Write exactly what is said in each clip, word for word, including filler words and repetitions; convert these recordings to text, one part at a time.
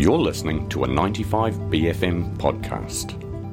You're listening to a ninety-five B F M podcast.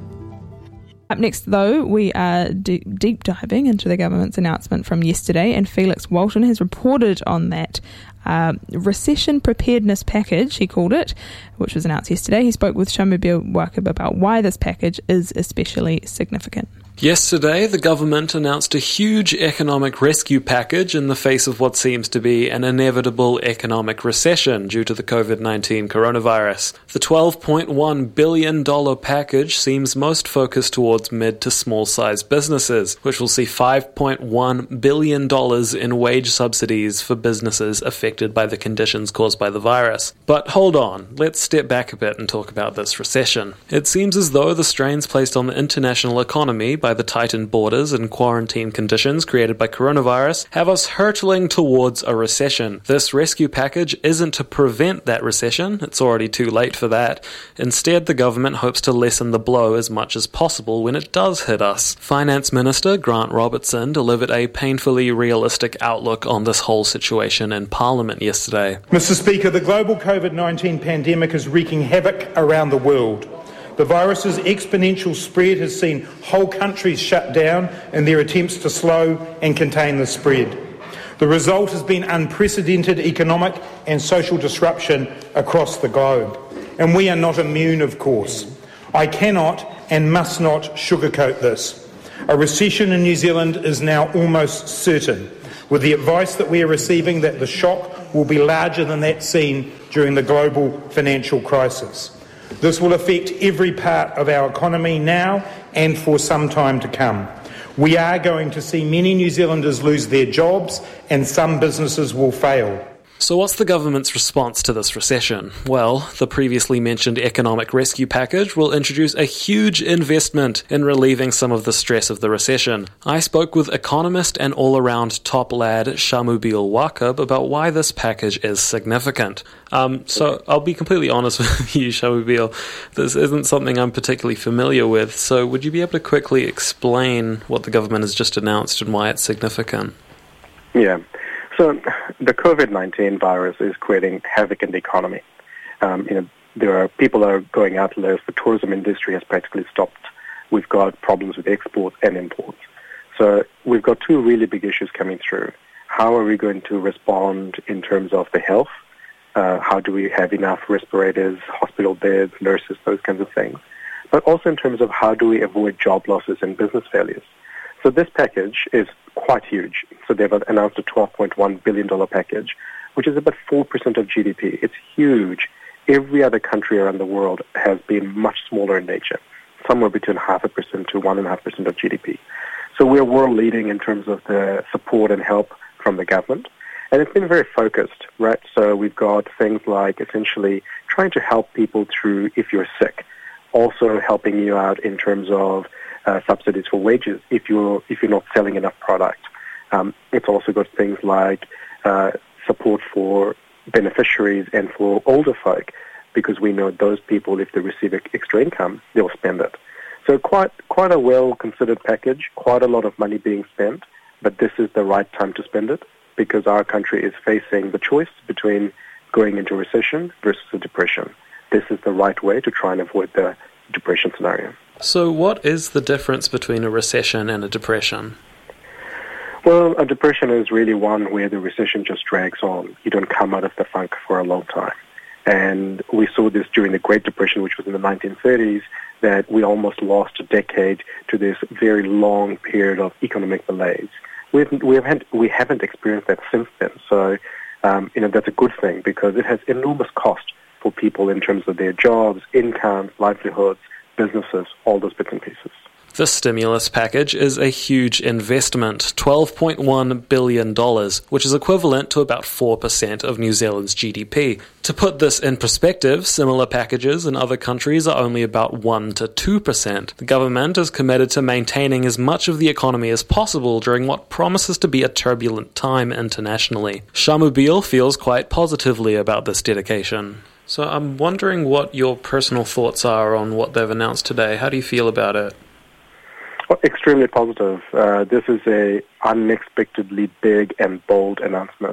Up next, though, we are d- deep diving into the government's announcement from yesterday, and Felix Walton has reported on that uh, recession preparedness package, he called it, which was announced yesterday. He spoke with Shamubeel Wakab about why this package is especially significant. Yesterday, the government announced a huge economic rescue package in the face of what seems to be an inevitable economic recession due to the covid nineteen coronavirus. The twelve point one billion dollars package seems most focused towards mid to small-sized businesses, which will see five point one billion dollars in wage subsidies for businesses affected by the conditions caused by the virus. But hold on, let's step back a bit and talk about this recession. It seems as though the strains placed on the international economy by the tightened borders and quarantine conditions created by coronavirus have us hurtling towards a recession. This rescue package isn't to prevent that recession, it's already too late for that. Instead, the government hopes to lessen the blow as much as possible when it does hit us. Finance Minister Grant Robertson delivered a painfully realistic outlook on this whole situation in Parliament yesterday. Mister Speaker, the global covid nineteen pandemic is wreaking havoc around the world. The virus's exponential spread has seen whole countries shut down in their attempts to slow and contain the spread. The result has been unprecedented economic and social disruption across the globe. And we are not immune, of course. I cannot and must not sugarcoat this. A recession in New Zealand is now almost certain, with the advice that we are receiving that the shock will be larger than that seen during the global financial crisis. This will affect every part of our economy now and for some time to come. We are going to see many New Zealanders lose their jobs and some businesses will fail. So what's the government's response to this recession? Well, the previously mentioned economic rescue package will introduce a huge investment in relieving some of the stress of the recession. I spoke with economist and all-around top lad Shamubeel Wakab about why this package is significant. Um, so I'll be completely honest with you, Shamubeel. This isn't something I'm particularly familiar with, so would you be able to quickly explain what the government has just announced and why it's significant? Yeah. So the covid nineteen virus is creating havoc in the economy. Um, you know, there are people are going out less. The tourism industry has practically stopped. We've got problems with exports and imports. So we've got two really big issues coming through. How are we going to respond in terms of the health? Uh, how do we have enough respirators, hospital beds, nurses, those kinds of things? But also in terms of how do we avoid job losses and business failures? So this package is quite huge. So they've announced a twelve point one billion dollars package, which is about four percent of G D P. It's huge. Every other country around the world has been much smaller in nature, somewhere between half a percent to one and a half percent of G D P. So we're world leading in terms of the support and help from the government. And it's been very focused, right? So we've got things like essentially trying to help people through if you're sick, also helping you out in terms of Uh, subsidies for wages if you're if you're not selling enough product. Um, it's also got things like uh, support for beneficiaries and for older folk, because we know those people, if they receive extra income, they'll spend it. So quite quite a well-considered package, quite a lot of money being spent, but this is the right time to spend it because our country is facing the choice between going into recession versus a depression. This is the right way to try and avoid the depression scenario. So what is the difference between a recession and a depression? Well, a depression is really one where the recession just drags on. You don't come out of the funk for a long time. And we saw this during the Great Depression, which was in the nineteen thirties, that we almost lost a decade to this very long period of economic malaise. We've, we, haven't, we haven't experienced that since then. So, um, you know, that's a good thing because it has enormous cost for people in terms of their jobs, incomes, livelihoods, businesses, all those bits and pieces. The stimulus package is a huge investment, twelve point one billion dollars, which is equivalent to about four percent of New Zealand's G D P. To put this in perspective, similar packages in other countries are only about one to two percent. The government is committed to maintaining as much of the economy as possible during what promises to be a turbulent time internationally. Shamubeel feels quite positively about this dedication. So I'm wondering what your personal thoughts are on what they've announced today. How do you feel about it? Well, extremely positive. Uh, this is a unexpectedly big and bold announcement.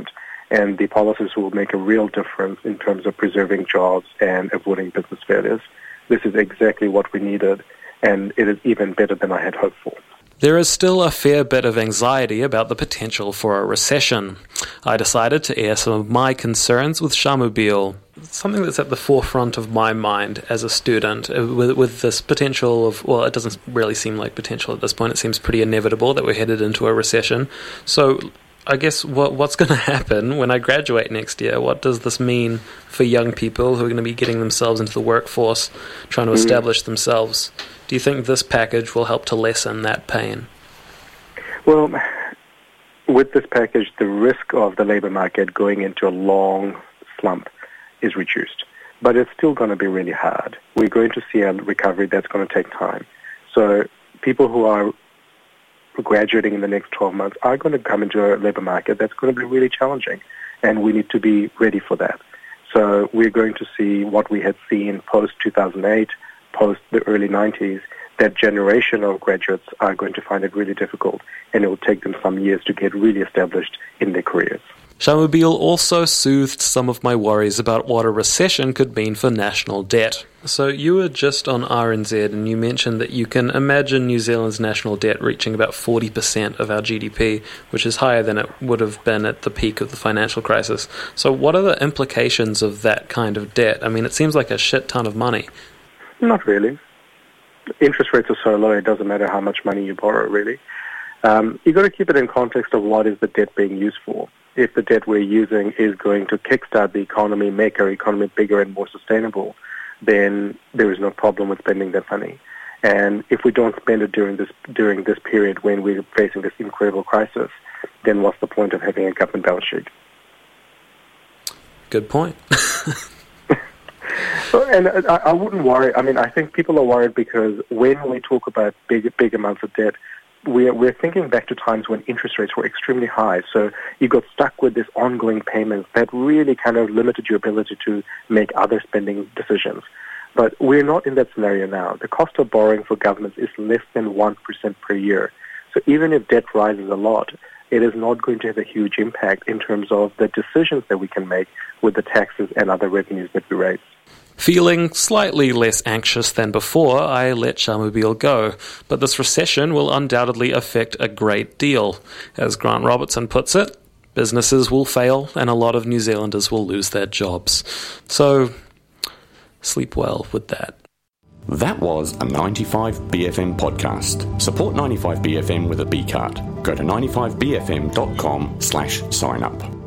and the policies will make a real difference in terms of preserving jobs and avoiding business failures. This is exactly what we needed, and it is even better than I had hoped for. There is still a fair bit of anxiety about the potential for a recession. I decided to air some of my concerns with Shamubeel, something that's at the forefront of my mind as a student, with, with this potential of, well, it doesn't really seem like potential at this point. It seems pretty inevitable that we're headed into a recession. So I guess what what's going to happen when I graduate next year? What does this mean for young people who are going to be getting themselves into the workforce, trying to establish themselves? Do you think this package will help to lessen that pain? Well, with this package, the risk of the labour market going into a long slump is reduced. But it's still going to be really hard. We're going to see a recovery that's going to take time. So people who are graduating in the next twelve months are going to come into a labour market that's going to be really challenging, and we need to be ready for that. So we're going to see what we had seen post two thousand eight, post the early nineties, that generation of graduates are going to find it really difficult, and it will take them some years to get really established in their careers. Shamubeel also soothed some of my worries about what a recession could mean for national debt. So you were just on R N Z and you mentioned that you can imagine New Zealand's national debt reaching about forty percent of our G D P, which is higher than it would have been at the peak of the financial crisis. So what are the implications of that kind of debt? I mean, it seems like a shit ton of money. Not really. Interest rates are so low, it doesn't matter how much money you borrow, really. Um, you've got to keep it in context of what is the debt being used for. If the debt we're using is going to kickstart the economy, make our economy bigger and more sustainable, then there is no problem with spending that money. And if we don't spend it during this during this period when we're facing this incredible crisis, then what's the point of having a government balance sheet? Good point. And I, I wouldn't worry. I mean, I think people are worried because when we talk about big, big amounts of debt, we're, we're thinking back to times when interest rates were extremely high. So you got stuck with this ongoing payments that really kind of limited your ability to make other spending decisions. But we're not in that scenario now. The cost of borrowing for governments is less than one percent per year. So even if debt rises a lot, it is not going to have a huge impact in terms of the decisions that we can make with the taxes and other revenues that we raise. Feeling slightly less anxious than before, I let Shamubeel go, but this recession will undoubtedly affect a great deal. As Grant Robertson puts it, businesses will fail and a lot of New Zealanders will lose their jobs. So, sleep well with that. That was a ninety-five B F M podcast. Support ninety-five B F M with a B card. Go to ninety-five B F M dot com slash sign up.